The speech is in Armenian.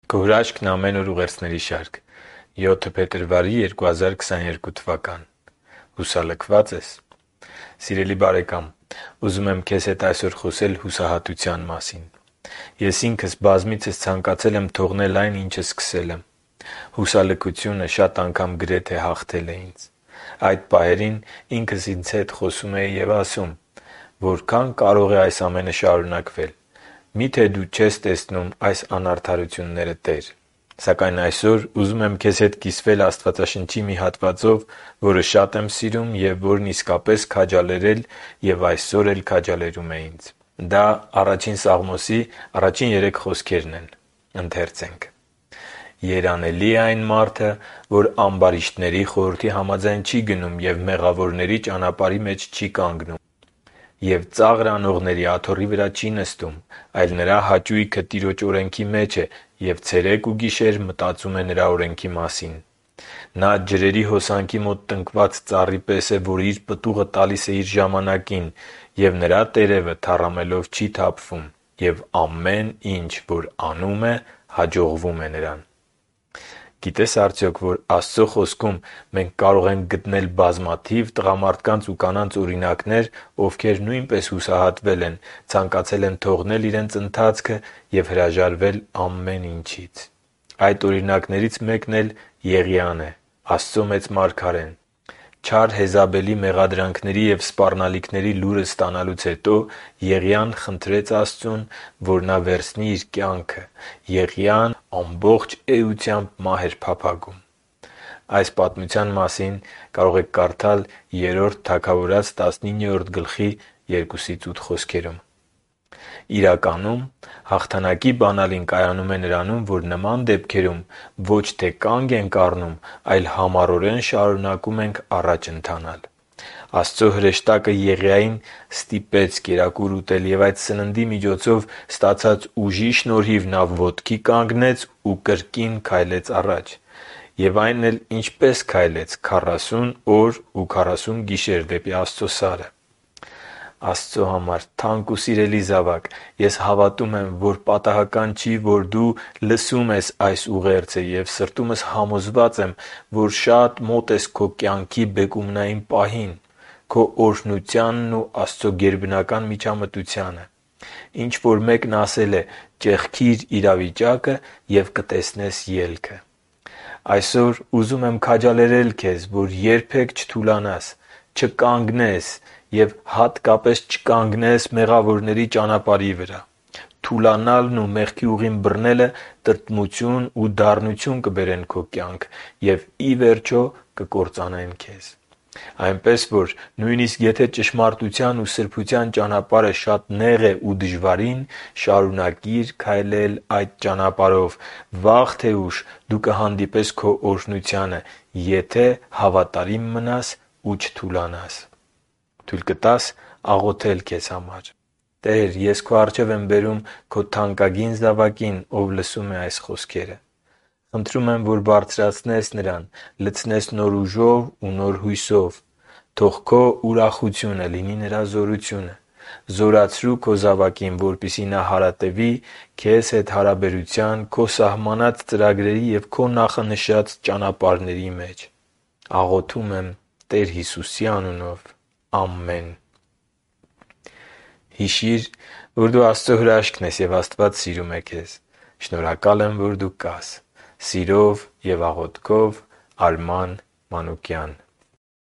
Քո հրաշքն ամեն օր ուղերձների շարք։ 7 փետրվարի 2022 թվական։ Հուսալքված ես։ Սիրելի բարեկամ, ուզում եմ քեզ հետ այսօր խոսել հուսահատության մասին։ Ես ինքս բազմիցս ցանկացել եմ թողնել այն, ինչը սկսել եմ։ Հուսալքությունը շատ անգամ գրեթե հաղթել է ինձ։ Այդ պահերին ինքս ինձ հետ խոսում էի և ասում. որքան կարող է այս ամենը շարունակվել։ Միթե դու չես տեսնում այս անարդարությունները, Տեր։ Սակայն այսօր ուզում եմ քեզ հետ կիսվել Աստվածաշնչի մի հատվածով, որը շատ եմ սիրում և որն իսկապես քաջալերել և այսօր էլ քաջալերում է ինձ։ Դա Ա Սաղմոսի առաջին 3 խոսքերն են։ Երանելի է այն մարդը, որ ամբարիշտների խորհրդի համաձայն չի գնում և մեղավորների ճանապարհի մեջ չի կանգնում, և ծաղր անողների աթոռի վրա չի նստում, այլ նրա հաճույքը Տիրոջ օրենքի մեջ է, և ցերեկ ու գիշեր մտածում է նրա օրենքի մասին։ Նա ջրերի հոսանքի մոտ տնկված ծառի պես է, որ իր պտուղը տալիս է իր ժամանակին, և նրա տերևը թառամելով չի թափվում, և ամեն ինչ, որ անում է, հաջողվում է նրան։ Գիտե՞ս արդյոք, որ Աստծո Խոսքում մենք կարող ենք գտնել բազմաթիվ տղամարդկանց ու կանանց օրինակներ, ովքեր նույնպես հուսահատվել են, ցանկացել են թողնել իրենց ընթացքը և հրաժարվել ամեն ինչից։ Այդ օրինակներից մեկն էլ Եղիան է, Աստծո մեծ մարգարեն։ Չար Եզաբելի մեղադրանքների և սպառնալիքների լուրը ստանալուց հետո Եղիան խնդրեց Աստծուն, որ նա վերցնի իր կյանքը։ Եղիան ամբողջ էությամբ մահ էր փափագում։ Այս պատմության մասին կարող եք կարդալ 3 Թագավորաց 19-րդ գլխի 2-8 խոսքերում։ Իրականում, հաղթանակի բանալին կայանում է նրանում, որ նման դեպքերում ոչ թե կանգ ենք առնում, այլ համառորեն շարունակում ենք առաջ ընթանալ։ Աստծո հրեշտակը Եղիային ստիպեց կերակուր ուտել, և այդ սննդի միջոցով ստացած ուժի շնորհիվ նա ոտքի կանգնեց ու կրկին քայլեց առաջ։ Եվ այն էլ ինչպե՞ս քայլեց՝ 40 օր ու 40 գիշեր դեպի Աստծո Սարը։ Աստծո համար թանկ ու սիրելի զավակ, ես հավատում եմ, որ պատահական չի, որ դու լսում ես այս ուղերձը, և սրտումս համոզված եմ, որ շատ մոտ ես քո կյանքի բեկումնային պահին, քո օրհնությանն ու Աստծո գերբնական միջամտությանը։ Ինչ-որ մեկն ասել է. «Ճեղքիր իրավիճակը և կտեսնես ելքը»։ Այսօր ուզում եմ քաջալերել քեզ, որ երբեք չթուլանաս, չկանգնես և հատկապես չկանգնես մեղավորների ճանապարհի վրա։ Թուլանալն ու մեղքի ուղին բռնելը տրտմություն ու դառնություն կբերեն քո կյանք և, ի վերջո, կկործանեն քեզ։ Այնպես որ, նույնիսկ եթե ճշմարտության ու սրբության ճանապարհը շատ նեղ է ու դժվարին, շարունակիր քայլել այդ ճանապարհով։ Վաղ թե ուշ դու կհանդիպես քո օրհնությանը, եթե հավատարիմ մնաս ու չթուլանաս։ Թույլ կտա՞ս աղոթել քեզ համար։ Տե՛ր, ես Քո առջև եմ բերում Քո թանկագին զավակին, ով լսում է այս խոսքերը։ Խնդրում եմ, որ բարձրացնես նրան, լցնես նոր ուժով ու նոր հույսով։ Թող Քո ուրախությունը լինի նրա զորությունը։ Զորացրու Քո զավակին, որպեսզի նա հարատևի Քեզ հետ հարաբերության, Քո սահմանած ծրագրերի և Քո նախանշած ճանապարհների մեջ։ Աղոթում եմ Տեր Հիսուսի անունով։ Ամեն։ Հիշի՛ր, որ դու Աստծո հրաշքն ես, և Աստված սիրում է քեզ։ Շնորհակալ եմ, որ դու կա՛ս։ Սիրով և աղոթքով, Արման Մանուկյան։